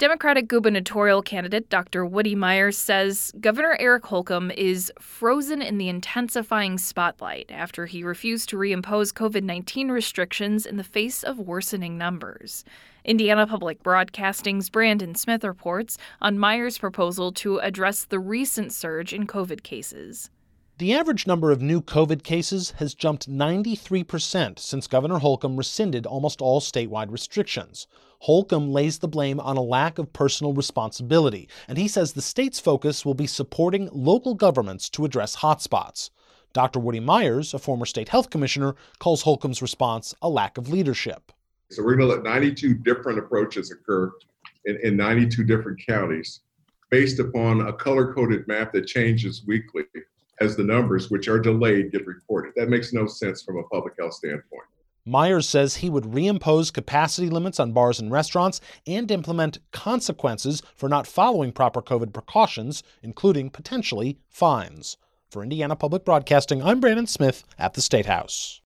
Democratic gubernatorial candidate Dr. Woody Myers says Governor Eric Holcomb is frozen in the intensifying spotlight after he refused to reimpose COVID-19 restrictions in the face of worsening numbers. Indiana Public Broadcasting's Brandon Smith reports on Myers' proposal to address the recent surge in COVID cases. The average number of new COVID cases has jumped 93% since Governor Holcomb rescinded almost all statewide restrictions. Holcomb lays the blame on a lack of personal responsibility, and he says the state's focus will be supporting local governments to address hotspots. Dr. Woody Myers, a former state health commissioner, calls Holcomb's response a lack of leadership. So we're going to let 92 different approaches occur in 92 different counties based upon a color-coded map that changes weekly as the numbers, which are delayed, get reported. That makes no sense from a public health standpoint. Myers says he would reimpose capacity limits on bars and restaurants and implement consequences for not following proper COVID precautions, including potentially fines. For Indiana Public Broadcasting, I'm Brandon Smith at the State House.